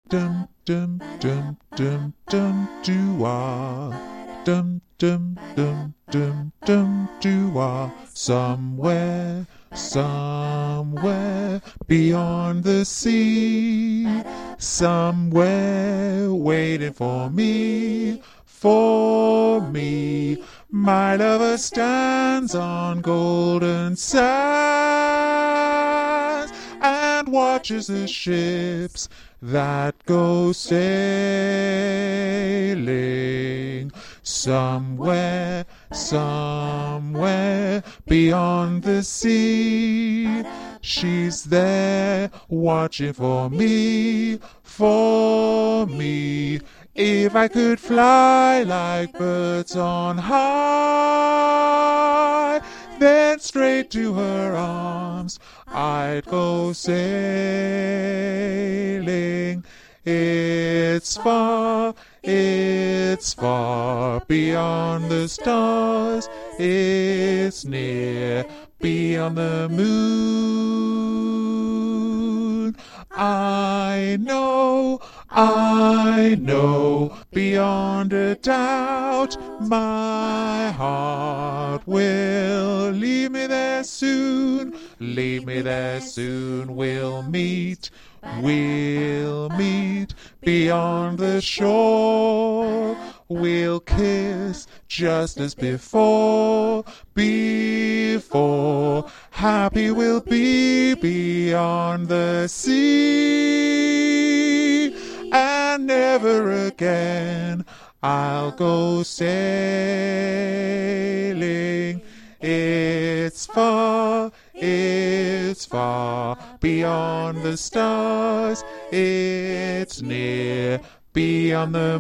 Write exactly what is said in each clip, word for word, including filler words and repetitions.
Dum dum dum dum dum doo ah. Dum dum dum dum dum doo ah. Somewhere, somewhere beyond the sea. Somewhere waiting for me, for me. My lover stands on golden sands and watches the ships that go sailing. Somewhere, somewhere beyond the sea. She's there watching for me, for me. If I could fly like birds on high, then straight to her arms I'd go sailing. It's far, it's far beyond the stars. It's near beyond the moon. I know, I know, beyond a doubt, my heart will leave me there soon. Leave me there soon, we'll meet, we'll meet beyond the shore. We'll kiss just as before, before. Happy we'll be beyond the sea. And never again I'll go sailing. It's far, it's far beyond the stars. It's near beyond the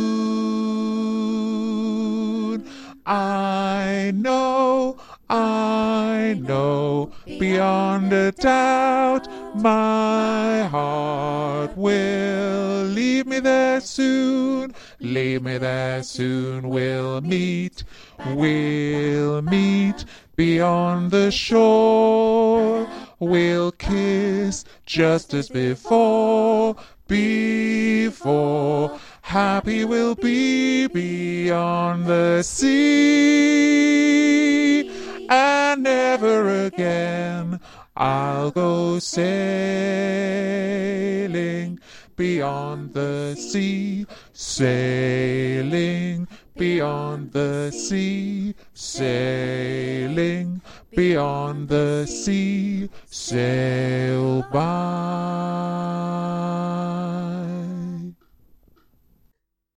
moon. I know, I know, beyond a doubt, my heart will leave me there soon. Leave me there soon, we'll meet, we'll meet beyond the shore. We'll kiss just as before, before. Happy we'll be beyond the sea. And never again I'll go sailing beyond the sea. Sailing beyond the sea. Sailing beyond the sea. Sail by.